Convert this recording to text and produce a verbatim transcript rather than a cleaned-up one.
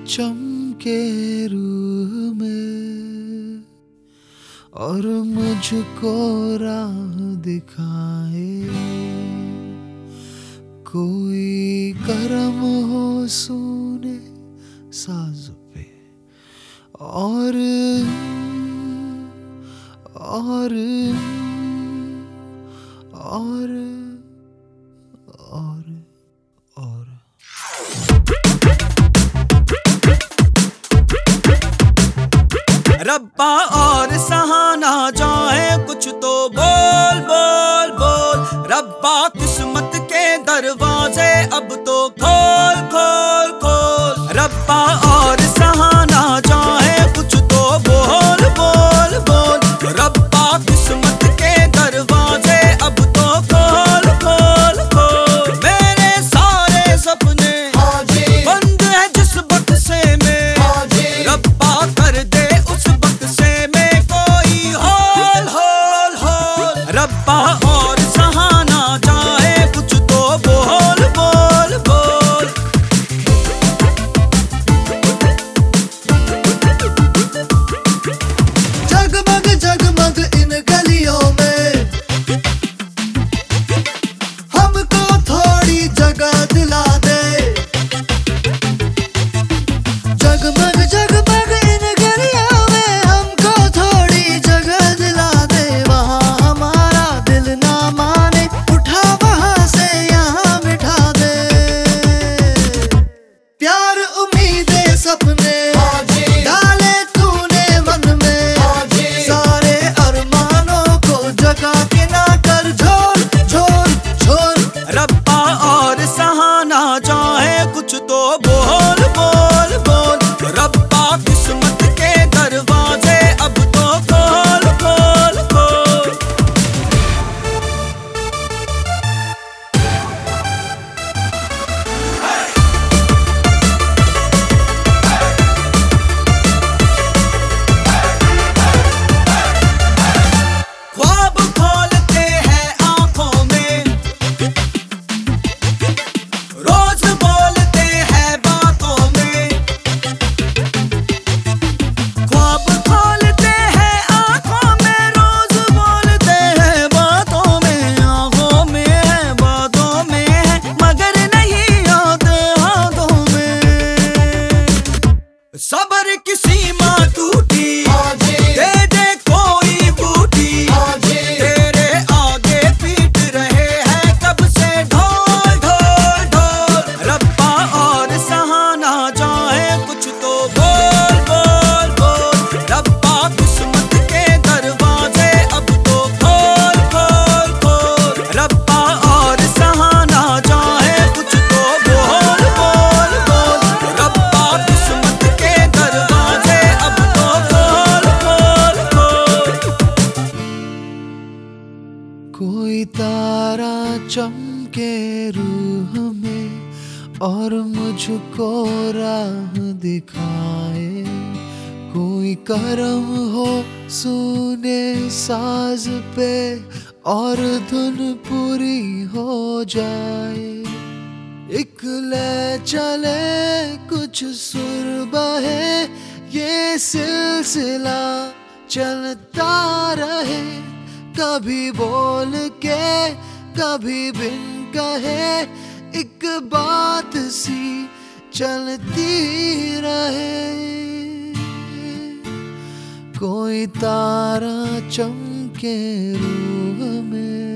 चमके रूह में और मुझको राह दिखाए। कोई करम हो सुने साज पे और और और और और रब्बा और सहाना जाए कुछ तो बोल बोल बोल। रब्बा किस्मत के दरवाजे अब तो खोल खोल खोल। रब्बा और सहाना जाए कुछ तो बोल बोल बोल। रब्बा किस्मत के दरवाजे अब तो खोल खोल खोल। मेरे सारे सपने बंद है जिस बक्से में, रब्बा कर दे रब्बा और सहाना जाए कुछ तो बोल बोल बोल। जगमग जगमग इन गलियों में हमको थोड़ी जगह दिला दे। जगमग जगमग इन गलियों में हमको थोड़ी जगह दिला दे। वहाँ प्यार उम्मीदें सपने डाले तूने मन में, सारे अरमानों को जगा के ना कर झोल झोल झोल। रब्बा और सहाना चाहे कुछ तो बोल बोल बोल। रब्बा किस्मत के दरवाजे अब तो खोल खोल खोल। सबर की सीमा टूटी दे दे कोई बूटी। तेरे आगे पीट रहे हैं कब से ढोल ढोल ढोल। रब्बा और सहाना चाहे कुछ तो बोल बोल बोल। रब्बा किस्मत के दरवाजे अब तो खोल खोल खोल। रब्बा और सहाना चाहे कुछ तो बोल बोल बोल। रब्बा किस्मत दरवाजे अब तो खोल खोल खोल। कोई तारा चमके रूह में और मुझको राह दिखाए। कोई करम हो सुने साज पे और धुन पूरी हो जाए। एक ले चले कुछ सुर बहे, ये सिलसिला चलता रहे। कभी बोल के कभी बिन कहे एक बात सी चलती रहे। कोई तारा चमके रूह में।